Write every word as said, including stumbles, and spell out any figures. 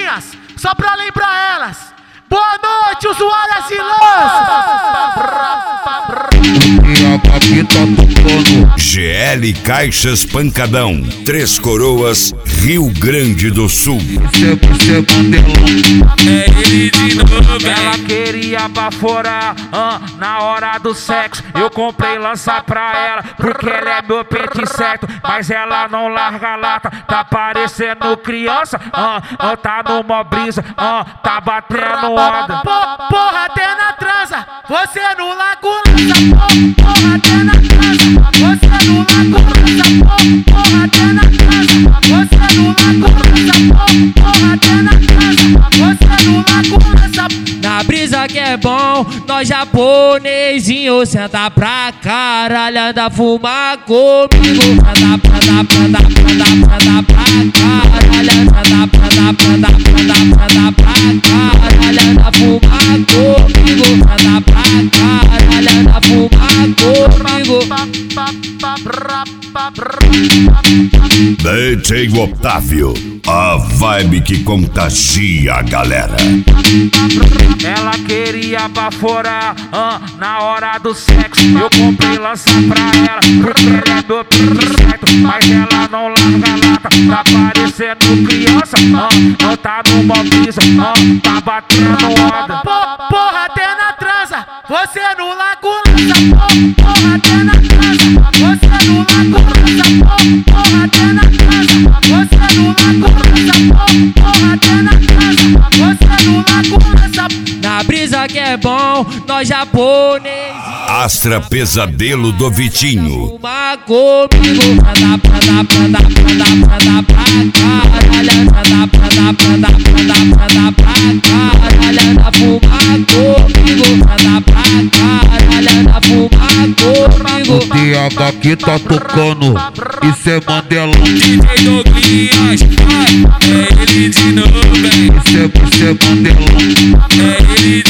novinhas, só pra lembrar elas. Boa noite, usuárias e lanças. Aqui tá tocando G L Caixas Pancadão, Três Coroas, Rio Grande do Sul. É ele de novo, ela queria baforar ah, na hora do sexo. Eu comprei lança pra ela, porque ela é meu pente certo. Mas ela não larga a lata, tá parecendo criança. ah, ah, Tá numa brisa, ah, tá batendo onda. Porra, até na transa, você no lago lança. Porra, até na transa, você no lago lança. Porra, até na transa, você no lago lança. Porra, até na transa, você no lago lança. Na brisa que é bom, nós japonesinho senta pra caralho, anda fumar comigo. Senta pra dar, pra dar, pra dar, pra dar pra caralho, senta pra dar, pra dar, pra dar, pra dar pra caralho, anda fumar comigo. Senta pra caralho, anda fumar comigo. D J Otávio, a vibe que contagia a galera. Ela queria baforar ah, na hora do sexo. Eu comprei lança pra ela, porque ela é do pique certo. Mas ela não larga a lata, tá parecendo criança. ah, Tá numa brisa, ah, tá batendo onda. Porra, até na transa, você no lago lança. Porra, até na transa, você no lago lança. Porra, até na transa, você no lago lança. Porra, até na transa, você no lago lança. Na brisa que é bom, nós japonesinho Astra Pesadelo do Vitinho. fuma comigo. Pra dar, pra dar, pra dar, pra dar, pra dar pra caralho, pra dar, pra dar, pra dar, pra dar, pra dar pra caralho, anda fumar comigo. Pra dar pra caralho, anda fumar comigo. D H que tá tocando, isso é Mandela. D J Douglas, ai, é ele de novo, Isso é, isso é Mandela. é ele